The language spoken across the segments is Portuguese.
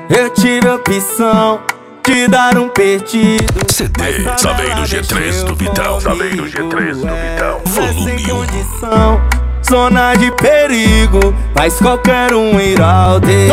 Eu tive a opção de dar um perdido. CD, só vem do G3 do Vitão. Só vem do G3 do Vitão. Volume 1. Zona de perigo, faz qualquer um ir ao dele.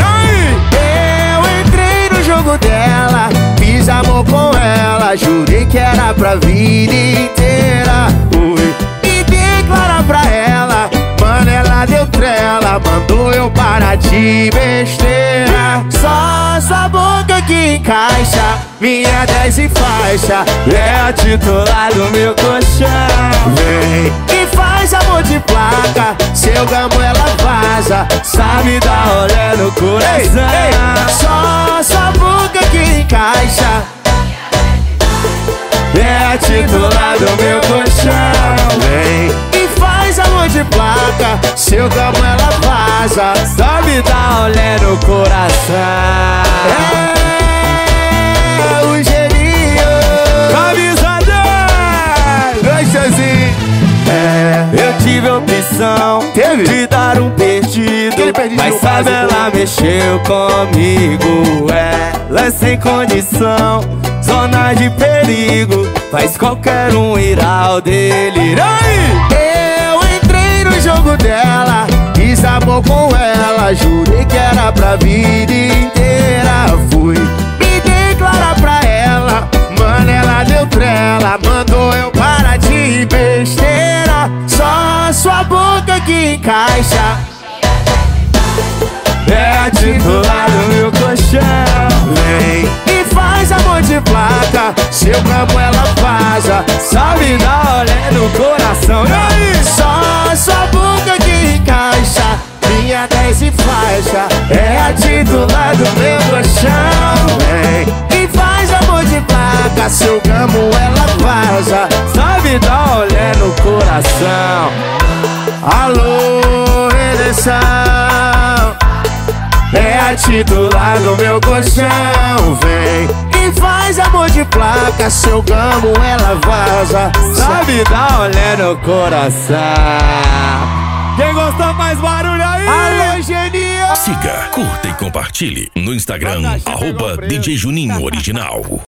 Eu entrei no jogo dela, fiz amor com ela, jurei que era pra vida inteira. E declarar pra ela, mano, ela deu trela, mandou eu parar de besteira. Só sua boca que encaixa, minha 10 em faixa, é a titular do meu colchão. Vem e faz amor de placa, seu gamo ela vaza, sabe dar rolê no coração. Só sua boca que encaixa, é a titular do meu colchão. Vem e faz amor de placa, seu gamo ela vaza, sabe dar rolê no coração. É o geninho, camisa 10, gostosinho. Eu tive a opção de dar um perdido, mas sabe ela mexeu comigo. Ela sem condição, zona de perigo, faz qualquer um ir ao delírio. Eu entrei no jogo dela, fiz amor com ela, jurei que era pra vida inteira. Fui me declarar pra ela, mano, ela deu trela, mandou eu parar de besteira. Só sua boca que encaixa, é a titular do meu colchão. Vem e faz amor de placa, seu campo ela vaza, sabe dar olé no coração. E aí? Só sua boca que encaixa, minha 10 em faixa, é a titular do meu colchão. Vem e faz amor de placa, seu gamo ela vaza, sabe dar olé no coração. Alô, redenção, é a titular do meu colchão. Vem e faz amor de placa, seu gamo ela vaza, sabe dar olé no coração. Quem gostou faz barulho aí? Alô, geninho! Siga, curta e compartilhe no Instagram, @DJ Juninho Original.